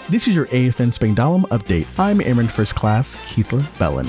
This is your AFN Spangdahlem update. I'm Airman First Class Keithler Bellany.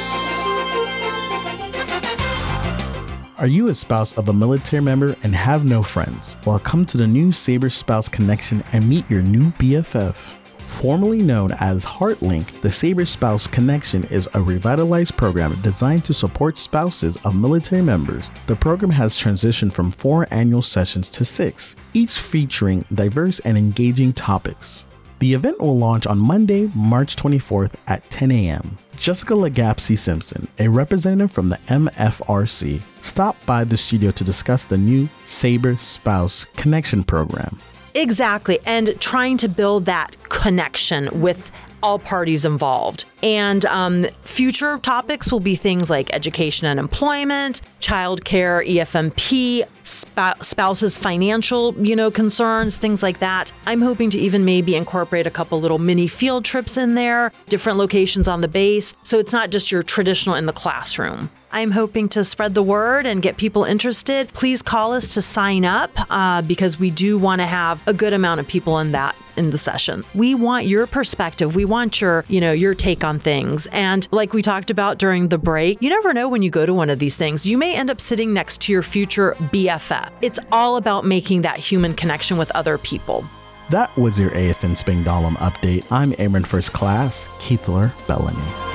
Are you a spouse of a military member and have no friends? Well, come to the new Sabre Spouse Connection and meet your new BFF. Formerly known as HeartLink, the Sabre Spouse Connection is a revitalized program designed to support spouses of military members. The program has transitioned from 4 annual sessions to 6, each featuring diverse and engaging topics. The event will launch on Monday, March 24th at 10 a.m. Jessica Legapsy Simpson, a representative from the MFRC, stopped by the studio to discuss the new Sabre Spouse Connection program. Exactly, and trying to build that connection with all parties involved. And future topics will be things like education and employment, childcare, EFMP, spouses' financial, concerns, things like that. I'm hoping to even maybe incorporate a couple little mini field trips in there, different locations on the base, so it's not just your traditional in the classroom. I'm hoping to spread the word and get people interested. Please call us to sign up because we do want to have a good amount of people in the session. We want your perspective. We want your take on things. And like we talked about during the break, you never know when you go to one of these things. You may end up sitting next to your future BFF. It's all about making that human connection with other people. That was your AFN Spangdahlem update. I'm Airman First Class Keithler Bellany.